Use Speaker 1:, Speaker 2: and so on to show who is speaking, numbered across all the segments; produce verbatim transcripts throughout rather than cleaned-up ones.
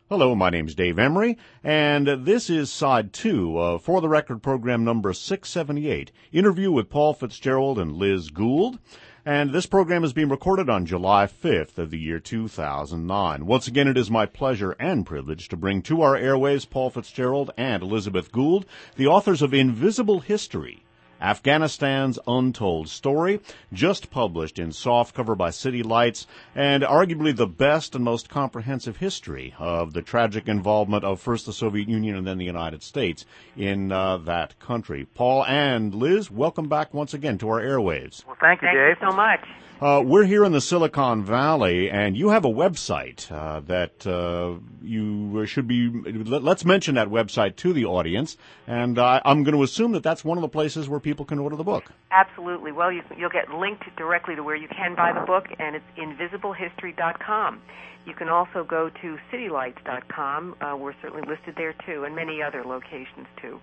Speaker 1: Hello, my name's Dave Emery, and this is Side two of For the Record program number six seventy-eight, interview with Paul Fitzgerald and Liz Gould. And this program is being recorded on July fifth of the year two thousand nine. Once again, it is my pleasure and privilege to bring to our airwaves Paul Fitzgerald and Elizabeth Gould, the authors of Invisible History, Afghanistan's Untold Story, just published in softcover by City Lights, and arguably the best and most comprehensive history of the tragic involvement of first the Soviet Union and then the United States in uh, that country. Paul and Liz, welcome back once again to our airwaves.
Speaker 2: Well, thank you,
Speaker 3: thank
Speaker 2: Dave.
Speaker 3: Thank you so much.
Speaker 1: Uh, we're here in the Silicon Valley, and you have a website uh, that uh, you should be, let's mention that website to the audience, and uh, I'm going to assume that that's one of the places where people can order the book.
Speaker 3: Absolutely. Well, you, you'll get linked directly to where you can buy the book, and it's invisible history dot com. You can also go to city lights dot com. Uh, we're certainly listed there, too, and many other locations, too.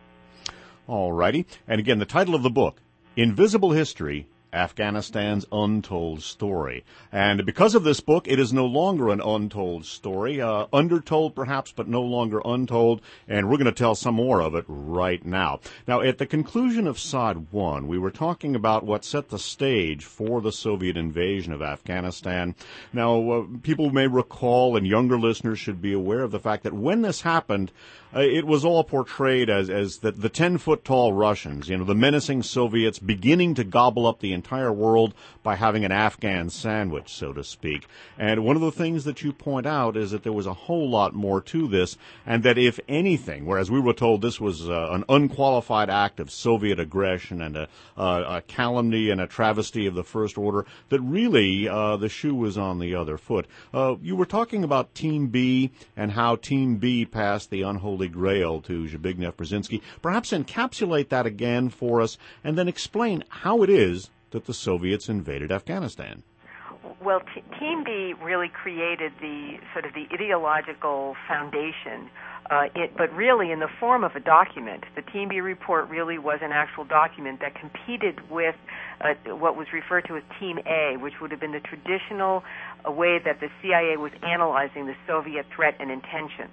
Speaker 1: All righty. And again, the title of the book, Invisible History, Afghanistan's Untold Story. And because of this book, it is no longer an untold story, uh, undertold perhaps, but no longer untold, and we're going to tell some more of it right now. Now, at the conclusion of Side one, we were talking about what set the stage for the Soviet invasion of Afghanistan. Now, uh, people may recall, and younger listeners should be aware of the fact that when this happened, uh, it was all portrayed as, as the, the ten-foot-tall Russians, you know, the menacing Soviets beginning to gobble up the entire world by having an Afghan sandwich, so to speak. And one of the things that you point out is that there was a whole lot more to this, and that if anything, whereas we were told this was uh, an unqualified act of Soviet aggression and a, uh, a calumny and a travesty of the First Order, that really uh, the shoe was on the other foot. Uh, you were talking about Team B and how Team B passed the unholy grail to Zbigniew-Brzezinski. Perhaps encapsulate that again for us, and then explain how it is that the Soviets invaded Afghanistan.
Speaker 3: Well, T- Team B really created the sort of the ideological foundation, uh, it, but really in the form of a document. The Team B report really was an actual document that competed with uh, what was referred to as Team A, which would have been the traditional uh, way that the C I A was analyzing the Soviet threat and intentions.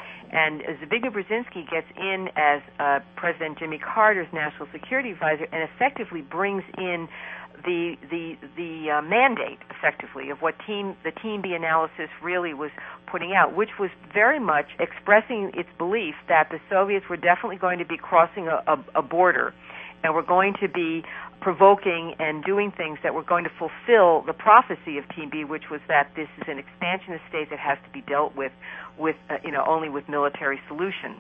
Speaker 3: And Zbigniew Brzezinski gets in as uh, President Jimmy Carter's national security advisor and effectively brings in the the the uh, mandate, effectively, of what team the Team B analysis really was putting out, which was very much expressing its belief that the Soviets were definitely going to be crossing a, a, a border and were going to be provoking and doing things that were going to fulfill the prophecy of Team B, which was that this is an expansionist state that has to be dealt with, with uh, you know, only with military solutions.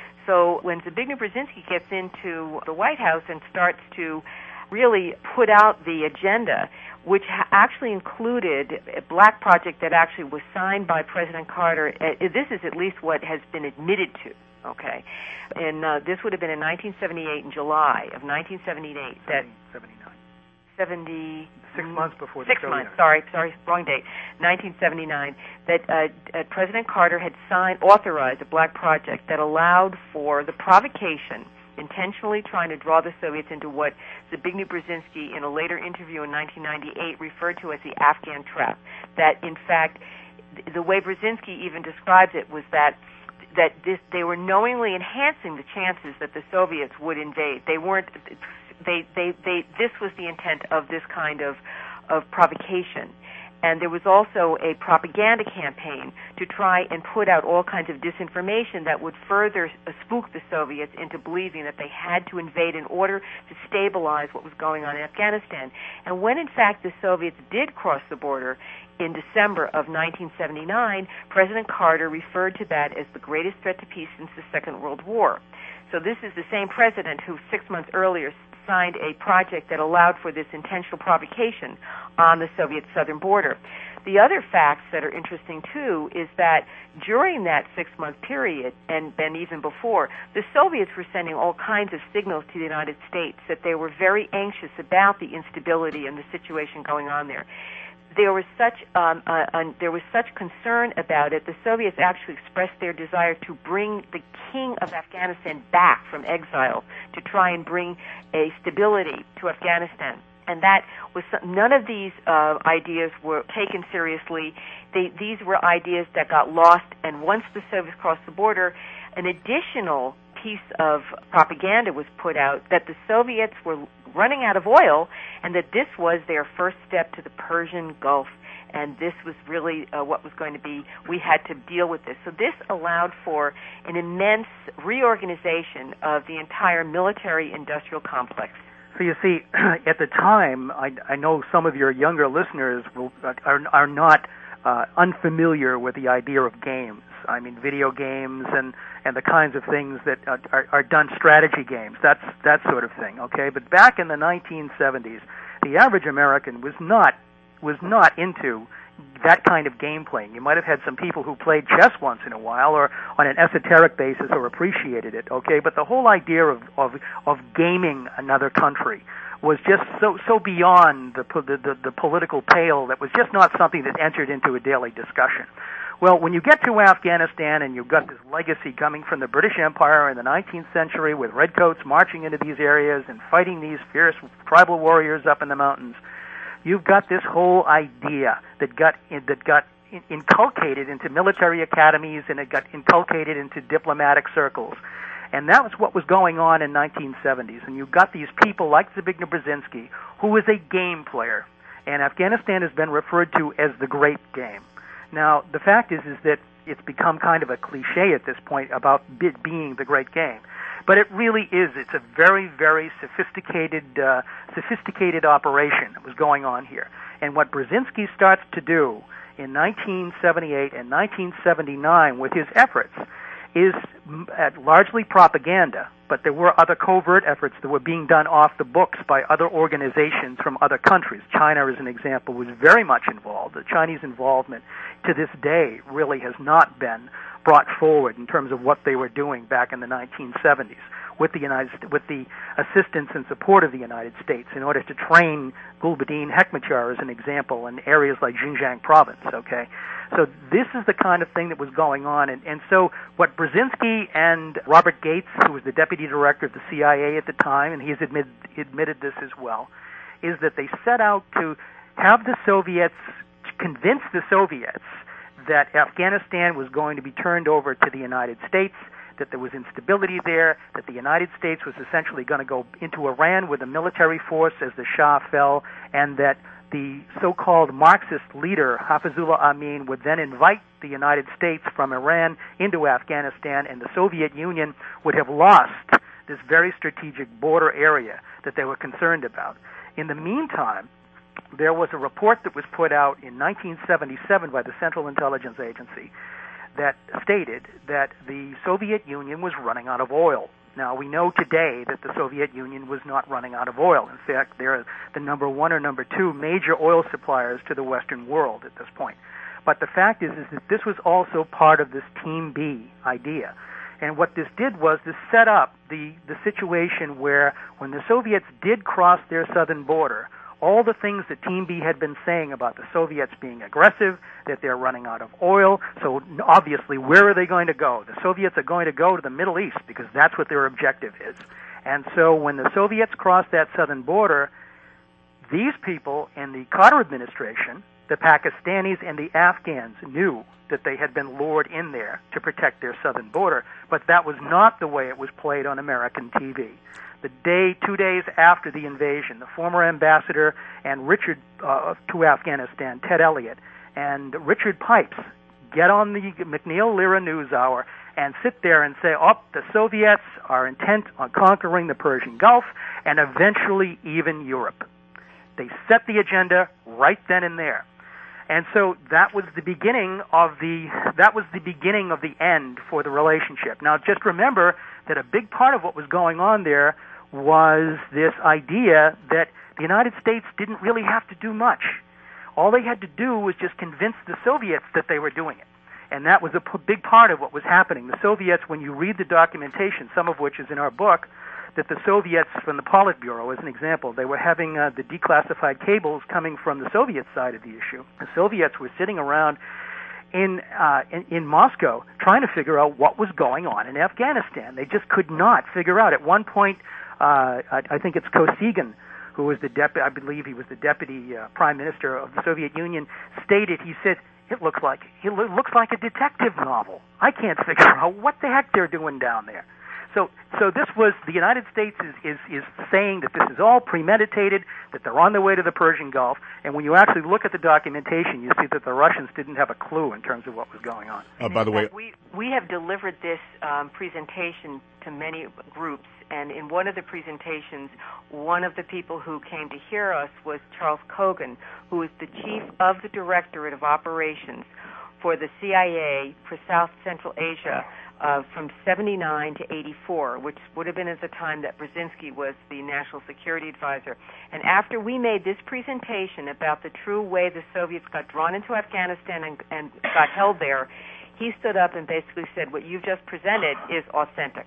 Speaker 3: So when Zbigniew Brzezinski gets into the White House and starts to really put out the agenda, which ha- actually included a black project that actually was signed by President Carter, uh, this is at least what has been admitted to. Okay, and uh, this would have been in nineteen seventy-eight, in July of nineteen seventy-eight. That
Speaker 2: seventy-nine.
Speaker 3: Seventy.
Speaker 2: Six months before the
Speaker 3: Six
Speaker 2: Soviet
Speaker 3: months. Sorry, sorry, wrong date. nineteen seventy-nine. That uh, uh, President Carter had signed, authorized a black project that allowed for the provocation, intentionally trying to draw the Soviets into what Zbigniew Brzezinski, in a later interview in nineteen ninety-eight, referred to as the Afghan trap. That, in fact, the way Brzezinski even describes it was that that this, they were knowingly enhancing the chances that the Soviets would invade. They weren't. They, they, they. This was the intent of this kind of, of provocation. And there was also a propaganda campaign to try and put out all kinds of disinformation that would further spook the Soviets into believing that they had to invade in order to stabilize what was going on in Afghanistan. And when, in fact, the Soviets did cross the border in December of nineteen seventy-nine, President Carter referred to that as the greatest threat to peace since the Second World War. So this is the same president who six months earlier signed a project that allowed for this intentional provocation on the Soviet southern border. The other facts that are interesting, too, is that during that six-month period, and, and even before, the Soviets were sending all kinds of signals to the United States that they were very anxious about the instability and the situation going on there. There was such um, uh, uh, there was such concern about it. The Soviets actually expressed their desire to bring the king of Afghanistan back from exile to try and bring a stability to Afghanistan. And that was some, none of these uh, ideas were taken seriously. They, these were ideas that got lost, and once the Soviets crossed the border, an additional piece of propaganda was put out that the Soviets were running out of oil and that this was their first step to the Persian Gulf, and this was really uh, what was going to be, we had to deal with this. So this allowed for an immense reorganization of the entire military-industrial complex.
Speaker 2: So you see, at the time, I, I know some of your younger listeners will, are, are not uh, unfamiliar with the idea of games. I mean, video games and, and the kinds of things that are, are done, strategy games, that's that sort of thing, okay? But back in the nineteen seventies, the average American was not was not into that kind of game playing. You might have had some people who played chess once in a while or on an esoteric basis or appreciated it, okay? But the whole idea of, of, of gaming another country was just so so beyond the, the, the, the political pale that was just not something that entered into a daily discussion. Well, when you get to Afghanistan and you've got this legacy coming from the British Empire in the nineteenth century with redcoats marching into these areas and fighting these fierce tribal warriors up in the mountains, you've got this whole idea that got that got inculcated into military academies and it got inculcated into diplomatic circles. And that was what was going on in nineteen seventies. And you've got these people like Zbigniew Brzezinski, who was a game player. And Afghanistan has been referred to as the great game. Now, the fact is is that it's become kind of a cliche at this point about it being the great game. But it really is. It's a very, very sophisticated, uh, sophisticated operation that was going on here. And what Brzezinski starts to do in nineteen seventy-eight and nineteen seventy-nine with his efforts is largely propaganda, but there were other covert efforts that were being done off the books by other organizations from other countries. China, as an example, was very much involved. The Chinese involvement to this day really has not been brought forward in terms of what they were doing back in the nineteen seventies with the United, with the assistance and support of the United States in order to train Gulbuddin Hekmatyar, as an example, in areas like Xinjiang province, okay? So this is the kind of thing that was going on. And, and so what Brzezinski and Robert Gates, who was the deputy director of the C I A at the time, and he's admitted, admitted this as well, is that they set out to have the Soviets, to convince the Soviets that Afghanistan was going to be turned over to the United States, that there was instability there, that the United States was essentially going to go into Iran with a military force as the Shah fell, and that the so-called Marxist leader, Hafizullah Amin, would then invite the United States from Iran into Afghanistan, and the Soviet Union would have lost this very strategic border area that they were concerned about. In the meantime, there was a report that was put out in nineteen seventy-seven by the Central Intelligence Agency that stated that the Soviet Union was running out of oil. Now, we know today that the Soviet Union was not running out of oil. In fact, they're the number one or number two major oil suppliers to the Western world at this point. But the fact is, is that this was also part of this Team B idea. And what this did was this set up the, the situation where when the Soviets did cross their southern border, all the things that Team B had been saying about the Soviets being aggressive, that they're running out of oil. So obviously, where are they going to go? The Soviets are going to go to the Middle East because that's what their objective is. And so when the Soviets crossed that southern border, these people in the Carter administration, the Pakistanis and the Afghans, knew that they had been lured in there to protect their southern border. But that was not the way it was played on American T V. The day, two days after the invasion, the former ambassador and Richard uh, to Afghanistan, Ted Elliott, and Richard Pipes get on the McNeil-Lehrer NewsHour and sit there and say, oh, the Soviets are intent on conquering the Persian Gulf and eventually even Europe. They set the agenda right then and there. And so that was the beginning of the that was the beginning of the end for the relationship. Now, just remember that a big part of what was going on there was this idea that the United States didn't really have to do much. All they had to do was just convince the Soviets that they were doing it. And that was a p- big part of what was happening. The Soviets, when you read the documentation, some of which is in our book, that the Soviets, from the Politburo, as an example, they were having uh, the declassified cables coming from the Soviet side of the issue. The Soviets were sitting around in, uh, in in Moscow trying to figure out what was going on in Afghanistan. They just could not figure out. At one point, uh, I, I think it's Kosygin, who was the deputy, I believe he was the deputy uh, prime minister of the Soviet Union, stated, he said, it looks like it looks like a detective novel. I can't figure out what the heck they're doing down there. So, so this was, the United States is, is, is saying that this is all premeditated, that they're on their way to the Persian Gulf, and when you actually look at the documentation, you see that the Russians didn't have a clue in terms of what was going on.
Speaker 1: Uh, by the way,
Speaker 3: we, we have delivered this um, presentation to many groups, and in one of the presentations, one of the people who came to hear us was Charles Kogan, who is the chief of the Directorate of Operations for the C I A for South Central Asia, Uh, from seventy-nine to eighty-four, which would have been at the time that Brzezinski was the National Security Advisor. And after we made this presentation about the true way the Soviets got drawn into Afghanistan and, and got held there, he stood up and basically said, what you've just presented is authentic.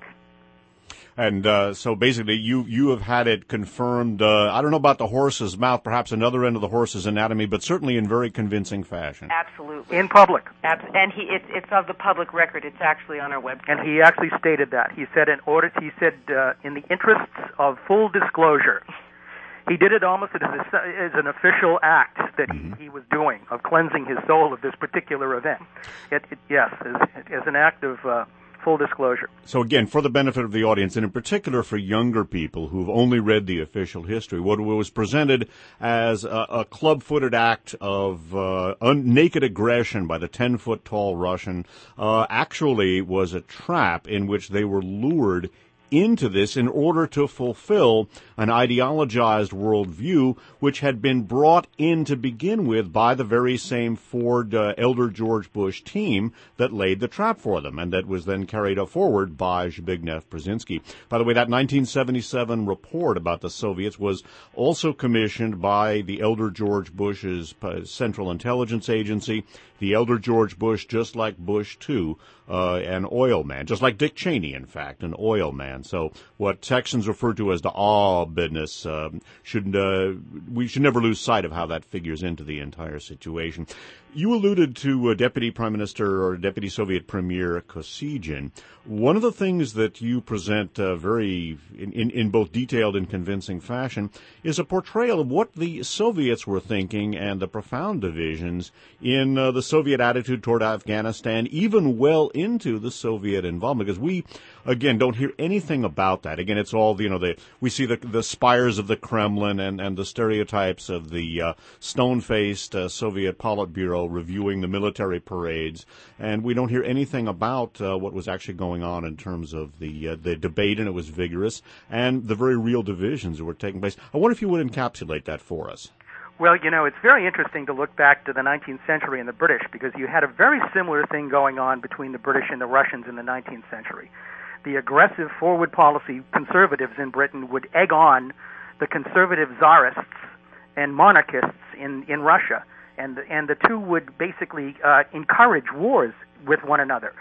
Speaker 1: And uh, so basically you you have had it confirmed, uh, I don't know about the horse's mouth, perhaps another end of the horse's anatomy, but certainly in very convincing fashion.
Speaker 3: Absolutely.
Speaker 2: In public.
Speaker 3: Abs- and he it's, it's of the public record. It's actually on our website.
Speaker 2: And he actually stated that. He said in order to, he said uh, in the interests of full disclosure, he did it almost as, a, as an official act that mm-hmm. he, he was doing of cleansing his soul of this particular event. It, it, yes, as, as an act of uh, full disclosure.
Speaker 1: So again, for the benefit of the audience, and in particular for younger people who've only read the official history, what was presented as a, a club-footed act of uh, un- naked aggression by the ten-foot-tall Russian uh, actually was a trap in which they were lured into this in order to fulfill an ideologized worldview which had been brought in to begin with by the very same Ford uh, Elder George Bush team that laid the trap for them, and that was then carried forward by Zbigniew Brzezinski. By the way, that nineteen seventy-seven report about the Soviets was also commissioned by the Elder George Bush's uh, Central Intelligence Agency. The Elder George Bush, just like Bush two, uh, an oil man, just like Dick Cheney, in fact, an oil man. So what Texans refer to as the awe business, uh, should uh, we should never lose sight of how that figures into the entire situation. You alluded to uh, Deputy Prime Minister or Deputy Soviet Premier Kosygin. One of the things that you present uh, very in, in, in both detailed and convincing fashion is a portrayal of what the Soviets were thinking and the profound divisions in uh, the Soviet attitude toward Afghanistan, even well into the Soviet involvement. Because we, again, don't hear anything about that. Again, it's all, you know, the, we see the, the spires of the Kremlin and, and the stereotypes of the uh, stone-faced uh, Soviet Politburo reviewing the military parades, and we don't hear anything about uh, what was actually going on in terms of the uh, the debate, and it was vigorous, and the very real divisions that were taking place. I wonder if you would encapsulate that for us.
Speaker 2: Well, you know, it's very interesting to look back to the nineteenth century and the British, because you had a very similar thing going on between the British and the Russians in the nineteenth century. The aggressive forward policy conservatives in Britain would egg on the conservative czarists and monarchists in, in Russia. And the, and the two would basically uh, encourage wars with one another.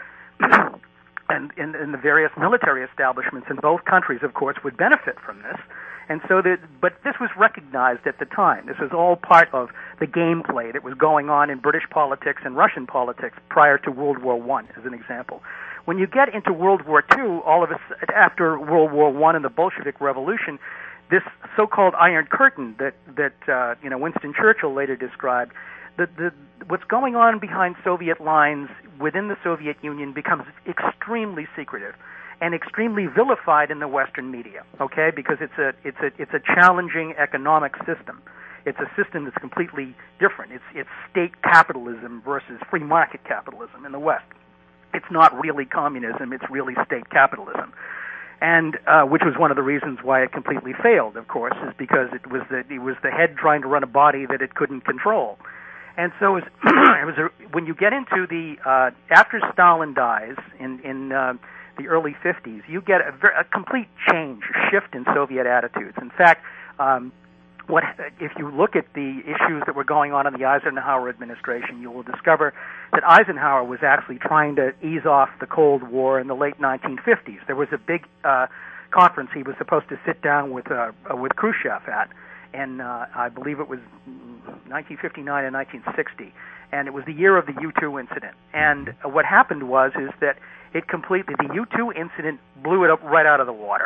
Speaker 2: and, and, and the various military establishments in both countries, of course, would benefit from this. And so, the, but this was recognized at the time. This was all part of the gameplay that was going on in British politics and Russian politics prior to World War One, as an example. When you get into World War Two, all of us, after World War One and the Bolshevik Revolution, this so-called Iron Curtain that that uh, you know Winston Churchill later described, the, the what's going on behind Soviet lines within the Soviet Union becomes extremely secretive and extremely vilified in the Western media. Okay, because it's a it's a it's a challenging economic system. It's a system that's completely different. It's it's state capitalism versus free market capitalism in the West. It's not really communism. It's really state capitalism. And uh, which was one of the reasons why it completely failed, of course, is because it was the it was the head trying to run a body that it couldn't control. And so it was, it was a, when you get into the uh, after Stalin dies in in uh, the early fifties, you get a, a complete change, a shift in Soviet attitudes. In fact, um, what if you look at the issues that were going on in the Eisenhower administration, you will discover that Eisenhower was actually trying to ease off the Cold War in the late nineteen fifties. There was a big uh, conference he was supposed to sit down with uh, with Khrushchev at, and uh, I believe it was nineteen fifty-nine and nineteen sixty, and it was the year of the U two incident. And what happened was is that it completely, the U two incident blew it up right out of the water.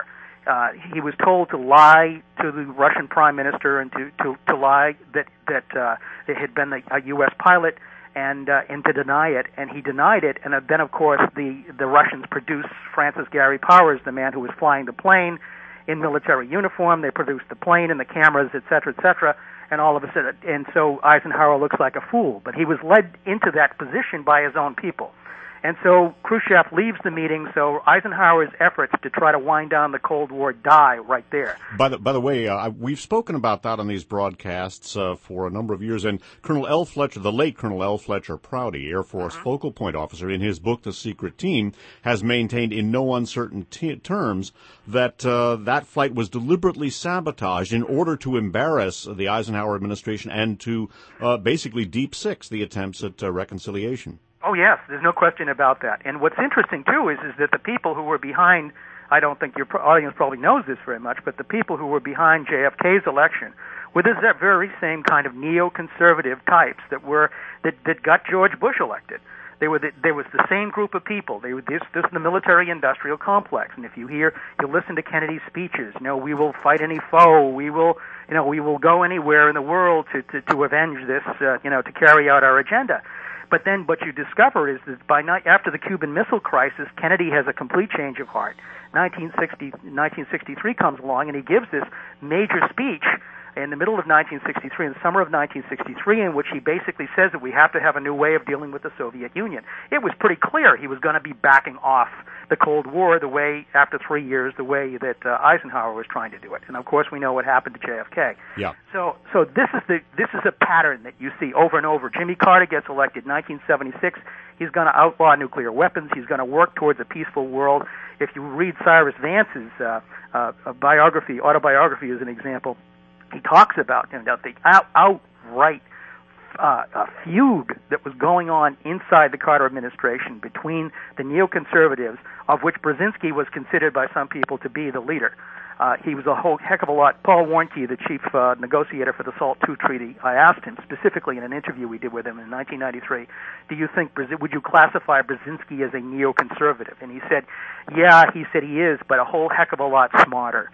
Speaker 2: uh, he was told to lie to the Russian Prime Minister and to to, to lie that that uh, it had been a, a U S pilot and uh, and to deny it, and he denied it. And then, of course, the the Russians produced Francis Gary Powers, the man who was flying the plane in military uniform. They produced the plane and the cameras, et cetera, et cetera. And all of a sudden, and so Eisenhower looks like a fool. But he was led into that position by his own people. And so Khrushchev leaves the meeting, so Eisenhower's efforts to try to wind down the Cold War die right there.
Speaker 1: By the, by the way, uh, we've spoken about that on these broadcasts uh, for a number of years, and Colonel L. Fletcher, the late Colonel L. Fletcher Prouty, Air Force mm-hmm. focal point officer, in his book, The Secret Team, has maintained in no uncertain t- terms that uh, that flight was deliberately sabotaged in order to embarrass the Eisenhower administration and to uh, basically deep six the attempts at uh, reconciliation.
Speaker 2: Oh, yes, there's no question about that. And what's interesting, too, is, is that the people who were behind, I don't think your audience probably knows this very much, but the people who were behind J F K's election were this that very same kind of neoconservative types that were that, that got George Bush elected. They were the, there was the same group of people. They were this this the military-industrial complex. And if you hear, you listen to Kennedy's speeches. You know, we will fight any foe. We will, you know, we will go anywhere in the world to to, to avenge this. Uh, you know, to carry out our agenda. But then what you discover is that by night, after the Cuban Missile Crisis, Kennedy has a complete change of heart. nineteen sixty, nineteen sixty-three comes along, and he gives this major speech in the middle of nineteen sixty-three, in the summer of nineteen sixty-three, in which he basically says that we have to have a new way of dealing with the Soviet Union. It was pretty clear he was going to be backing off the Cold War the way, after three years, the way that uh, Eisenhower was trying to do it. And of course, we know what happened to J F K.
Speaker 1: Yeah.
Speaker 2: So, so this is the this is a pattern that you see over and over. Jimmy Carter gets elected in nineteen seventy-six. He's going to outlaw nuclear weapons. He's going to work towards a peaceful world. If you read Cyrus Vance's uh, uh, biography, autobiography, as an example, he talks about, you know, the out, outright uh, a feud that was going on inside the Carter administration between the neoconservatives, of which Brzezinski was considered by some people to be the leader. Uh, he was a whole heck of a lot. Paul Warnke, the chief uh, negotiator for the SALT two treaty, I asked him specifically in an interview we did with him in nineteen ninety-three, do you think, would you classify Brzezinski as a neoconservative? And he said, yeah, he said he is, but a whole heck of a lot smarter.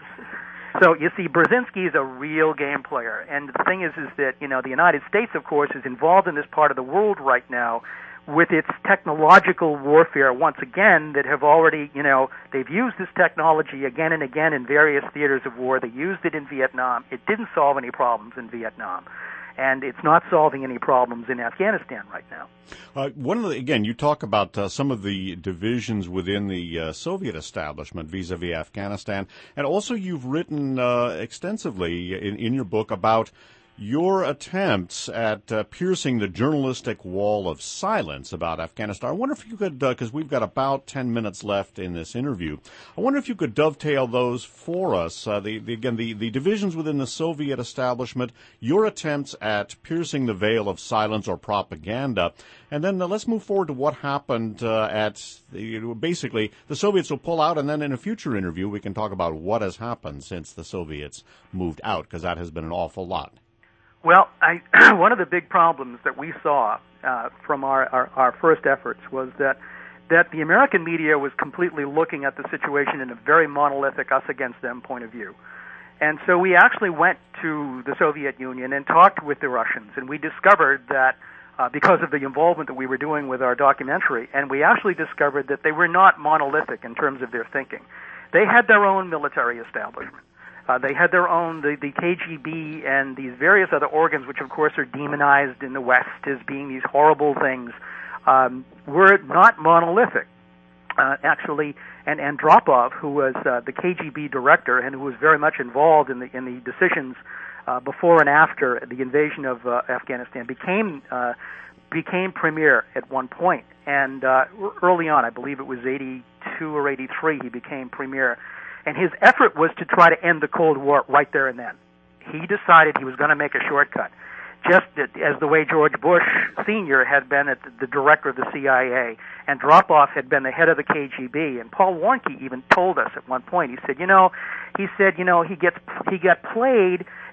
Speaker 2: So you see, Brzezinski is a real game player, and the thing is, is that, you know, the United States, of course, is involved in this part of the world right now with its technological warfare once again that have already, you know, they've used this technology again and again in various theaters of war. They used it in Vietnam. It didn't solve any problems in Vietnam. And it's not solving any problems in Afghanistan right now.
Speaker 1: Uh, one of the, again, you talk about uh, some of the divisions within the uh, Soviet establishment vis-a-vis Afghanistan, and also you've written uh, extensively in, in your book about your attempts at uh, piercing the journalistic wall of silence about Afghanistan. I wonder if you could, because uh, we've got about ten minutes left in this interview, I wonder if you could dovetail those for us. Uh, the, the, again, the, the divisions within the Soviet establishment, your attempts at piercing the veil of silence or propaganda, and then uh, let's move forward to what happened uh, at, the, basically, the Soviets will pull out, and then in a future interview we can talk about what has happened since the Soviets moved out, because that has been an awful lot.
Speaker 2: Well, I, one of the big problems that we saw uh, from our, our, our first efforts was that that the American media was completely looking at the situation in a very monolithic us-against-them point of view. And so we actually went to the Soviet Union and talked with the Russians, and we discovered that uh, because of the involvement that we were doing with our documentary, and we actually discovered that they were not monolithic in terms of their thinking. They had their own military establishment. Uh, they had their own, the, the K G B and these various other organs, which of course are demonized in the West as being these horrible things, um, were not monolithic. Uh, actually, and Andropov, who was uh, the K G B director and who was very much involved in the in the decisions uh, before and after the invasion of uh, Afghanistan, became uh, became premier at one point. And uh, early on, I believe it was eighty-two or eighty-three, he became premier. And his effort was to try to end the Cold War right there and then. He decided he was going to make a shortcut, just as the way George Bush Senior had been at the director of the C I A, and Andropov had been the head of the K G B. And Paul Warnke even told us at one point, he said, you know, he said, you know, he gets he got played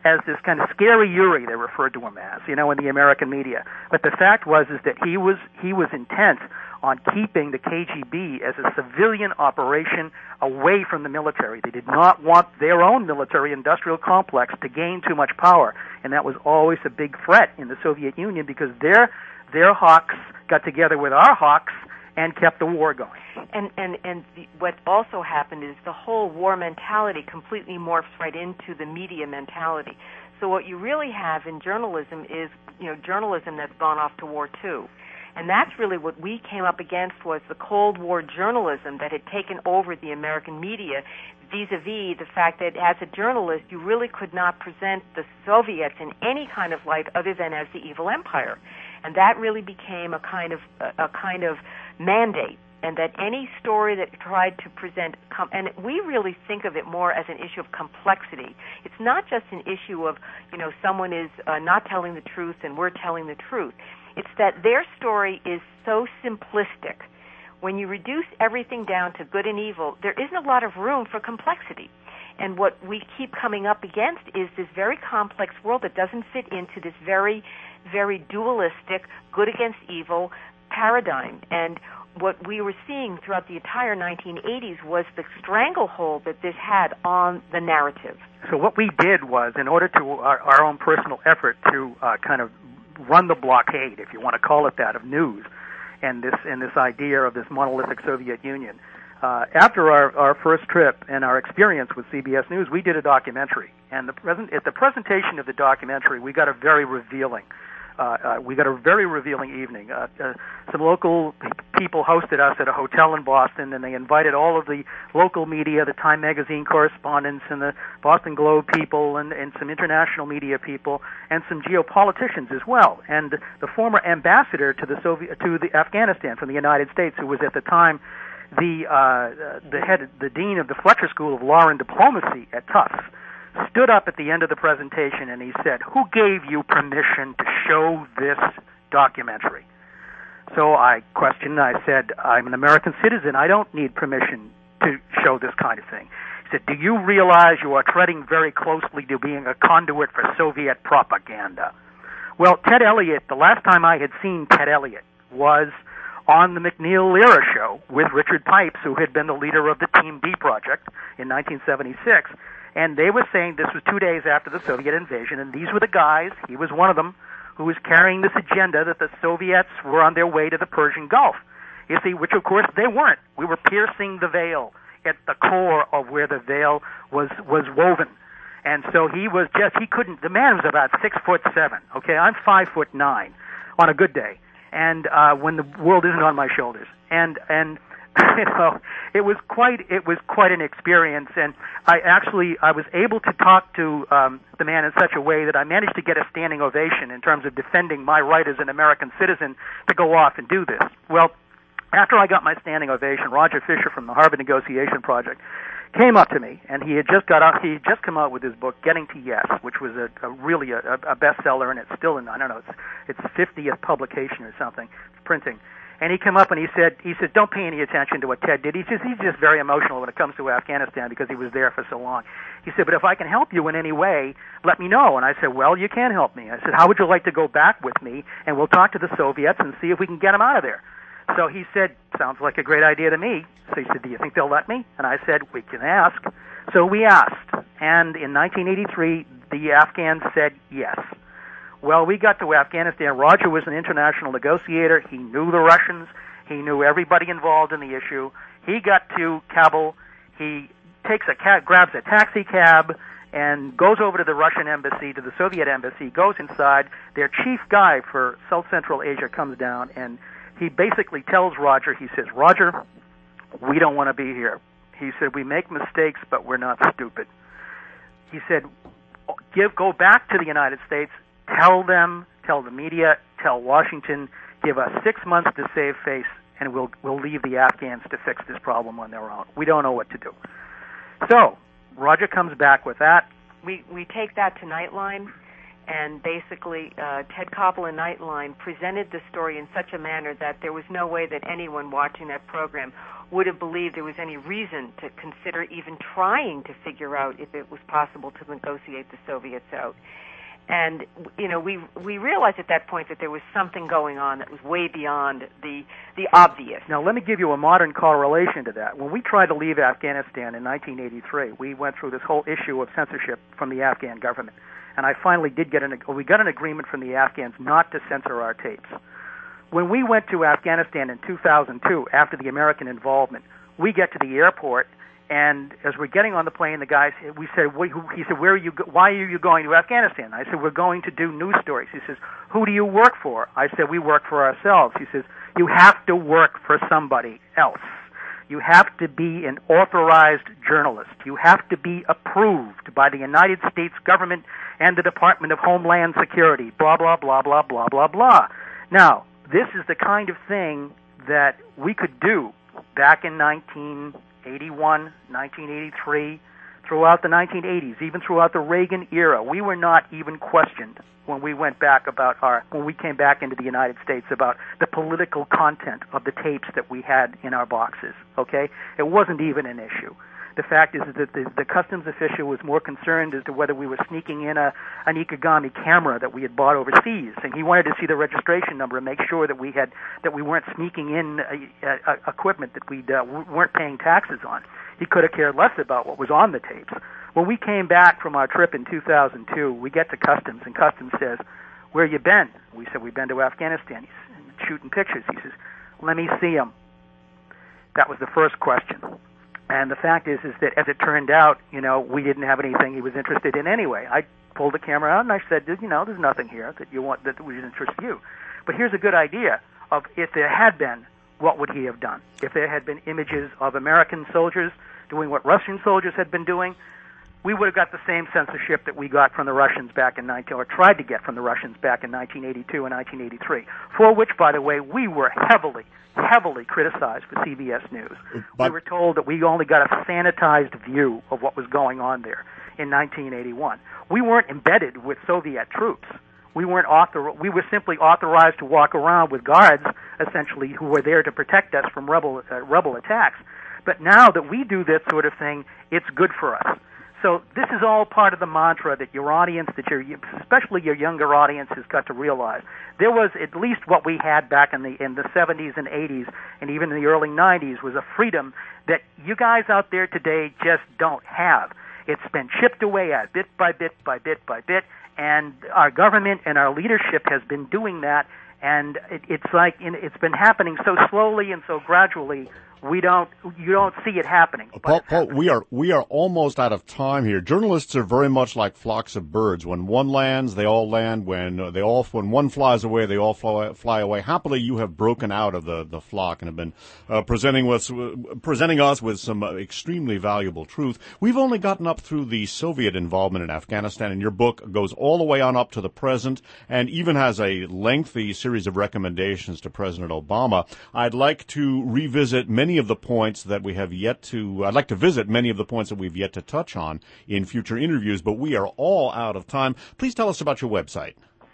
Speaker 2: as this kind of scary Yuri, they referred to him as, you know, in the American media. But the fact was is that he was he was intent on keeping the K G B as a civilian operation away from the military. They did not want their own military-industrial complex to gain too much power, and that was always a big threat in the Soviet Union because their their hawks got together with our hawks and kept the war going.
Speaker 3: And and and the, what also happened is the whole war mentality completely morphs right into the media mentality. So what you really have in journalism is, you know, journalism that's gone off to war too. And that's really what we came up against was the Cold War journalism that had taken over the American media, vis-a-vis the fact that as a journalist you really could not present the Soviets in any kind of light other than as the evil empire. And that really became a kind of a, a kind of mandate. And that any story that tried to present, com- and we really think of it more as an issue of complexity. It's not just an issue of, you know, someone is uh, not telling the truth and we're telling the truth. It's that their story is so simplistic. When you reduce everything down to good and evil, there isn't a lot of room for complexity. And what we keep coming up against is this very complex world that doesn't fit into this very, very dualistic good against evil paradigm. And what we were seeing throughout the entire nineteen eighties was the stranglehold that this had on the narrative.
Speaker 2: So what we did was, in order to our, our own personal effort to uh, kind of run the blockade, if you want to call it that, of news, and this and this idea of this monolithic Soviet Union. Uh, after our, our first trip and our experience with C B S News, we did a documentary, and the present at the presentation of the documentary, we got a very revealing. Uh, uh, we got a very revealing evening. Uh, uh, some local p- people hosted us at a hotel in Boston, and they invited all of the local media, the Time Magazine correspondents, and the Boston Globe people, and, and some international media people, and some geopoliticians as well. And the former ambassador to the Soviet, to the Afghanistan from the United States, who was at the time the uh, the head, the dean of the Fletcher School of Law and Diplomacy at Tufts, stood up at the end of the presentation and he said, "Who gave you permission to show this documentary?" So I questioned, I said, "I'm an American citizen. I don't need permission to show this kind of thing." He said, "Do you realize you are treading very closely to being a conduit for Soviet propaganda?" Well, Ted Elliott, the last time I had seen Ted Elliott was on the McNeil-Lehrer show with Richard Pipes, who had been the leader of the Team D project in nineteen seventy-six. And they were saying this was two days after the Soviet invasion, and these were the guys, he was one of them, who was carrying this agenda that the Soviets were on their way to the Persian Gulf. You see, which of course they weren't. We were piercing the veil at the core of where the veil was, was woven. And so he was just, he couldn't, the man was about six foot seven, okay? I'm five foot nine on a good day, and uh, when the world isn't on my shoulders. And, and, you know, it was quite it was quite an experience, and I actually I was able to talk to um, the man in such a way that I managed to get a standing ovation in terms of defending my right as an American citizen to go off and do this. Well, after I got my standing ovation, Roger Fisher from the Harvard Negotiation Project came up to me, and he had just got out, he had just come out with his book Getting to Yes, which was a, a really a, a bestseller, and it's still in I don't know it's it's fiftieth publication or something, printing. And he came up and he said, he said, "Don't pay any attention to what Ted did. He says he's just very emotional when it comes to Afghanistan because he was there for so long." He said, "But if I can help you in any way, let me know." And I said, "Well, you can help me." I said, "How would you like to go back with me and we'll talk to the Soviets and see if we can get them out of there?" So he said, "Sounds like a great idea to me." So he said, "Do you think they'll let me?" And I said, "We can ask." So we asked. And in nineteen eighty-three, the Afghans said yes. Well, we got to Afghanistan. Roger was an international negotiator. He knew the Russians. He knew everybody involved in the issue. He got to Kabul. He takes a cab, grabs a taxi cab, and goes over to the Russian embassy, to the Soviet embassy, goes inside. Their chief guy for South Central Asia comes down, and he basically tells Roger, he says, "Roger, we don't want to be here." He said, "We make mistakes, but we're not stupid." He said, "Give, go back to the United States. Tell them, tell the media, tell Washington, give us six months to save face, and we'll we'll leave the Afghans to fix this problem on their own. We don't know what to do." So Roger comes back with that.
Speaker 3: We we take that to Nightline, And basically, uh, Ted Koppel and Nightline presented the story in such a manner that there was no way that anyone watching that program would have believed there was any reason to consider even trying to figure out if it was possible to negotiate the Soviets out. And, you know, we we realized at that point that there was something going on that was way beyond the the obvious.
Speaker 2: Now, let me give you a modern correlation to that. When we tried to leave Afghanistan in nineteen eighty-three, we went through this whole issue of censorship from the Afghan government. And I finally did get an, we got an agreement from the Afghans not to censor our tapes. When we went to Afghanistan in two thousand two, after the American involvement, we get to the airport, and as we're getting on the plane, the guy, we said, he said, "Where are you? Why are you going to Afghanistan?" I said, "We're going to do news stories." He says, "Who do you work for?" I said, "We work for ourselves." He says, "You have to work for somebody else. You have to be an authorized journalist. You have to be approved by the United States government and the Department of Homeland Security, blah, blah, blah, blah, blah, blah, blah." Now, this is the kind of thing that we could do back in nineteen eighty-one, nineteen eighty-three, throughout the nineteen eighties, even throughout the Reagan era. We were not even questioned when we went back about our, when we came back into the United States about the political content of the tapes that we had in our boxes, okay? It wasn't even an issue. The fact is that the, the customs official was more concerned as to whether we were sneaking in a, an Ikegami camera that we had bought overseas, and he wanted to see the registration number and make sure that we had that we weren't sneaking in a, a, a equipment that we uh, weren't paying taxes on. He could have cared less about what was on the tapes. When we came back from our trip in two thousand two, we get to customs, and customs says, "Where you been?" We said, "We've been to Afghanistan." He's shooting pictures. He says, "Let me see them." That was the first question. And the fact is, is that as it turned out, you know, we didn't have anything he was interested in anyway. I pulled the camera out and I said, you know, there's nothing here that you want that would interest you. But here's a good idea of if there had been, what would he have done? If there had been images of American soldiers doing what Russian soldiers had been doing, we would have got the same censorship that we got from the Russians back in nineteen, or tried to get from the Russians back in nineteen eighty-two and nineteen eighty-three, for which, by the way, we were heavily, heavily criticized for C B S News. But we were told that we only got a sanitized view of what was going on there in nineteen eighty-one. We weren't embedded with Soviet troops. We weren't author. We were simply authorized to walk around with guards, essentially, who were there to protect us from rebel uh, rebel attacks. But now that we do this sort of thing, it's good for us. So this is all part of the mantra that your audience, that your, especially your younger audience, has got to realize. There was at least what we had back in the in the seventies and eighties, and even in the early nineties, was a freedom that you guys out there today just don't have. It's been chipped away at bit by bit by bit by bit, and our government and our leadership has been doing that. And it, it's like it's been happening so slowly and so gradually. We don't, you don't see it happening.
Speaker 1: Paul, Paul, we are, we are almost out of time here. Journalists are very much like flocks of birds. When one lands, they all land. When uh, they all, when one flies away, they all fly, fly away. Happily, you have broken out of the, the flock and have been uh, presenting us, uh, presenting us with some uh, extremely valuable truth. We've only gotten up through the Soviet involvement in Afghanistan, and your book goes all the way on up to the present, and even has a lengthy series of recommendations to President Obama. I'd like to revisit many of the points that we have yet to, I'd like to visit many of the points that we've yet to touch on in future interviews, but we are all out of time. Please tell us about your website.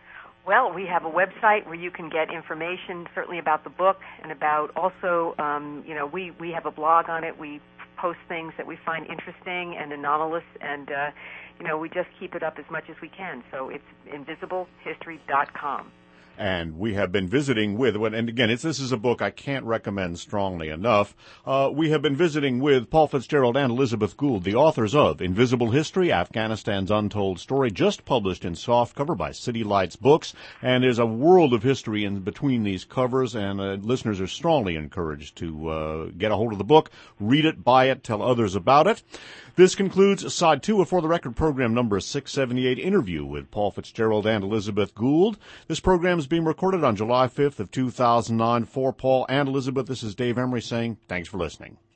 Speaker 3: Well, we have a website where you can get information, certainly about the book, and about also, um, you know, we, we have a blog on it. We post things that we find interesting and anomalous, and, uh, you know, we just keep it up as much as we can. So it's invisible history dot com.
Speaker 1: And we have been visiting with, and again, it's, this is a book I can't recommend strongly enough. Uh, we have been visiting with Paul Fitzgerald and Elizabeth Gould, the authors of Invisible History, Afghanistan's Untold Story, just published in softcover by City Lights Books. And there's a world of history in between these covers, and uh, listeners are strongly encouraged to uh, get a hold of the book, read it, buy it, tell others about it. This concludes Side two of For the Record program number six seventy-eight, interview with Paul Fitzgerald and Elizabeth Gould. This program is being recorded on July fifth of two thousand nine. For Paul and Elizabeth, this is Dave Emery saying thanks for listening.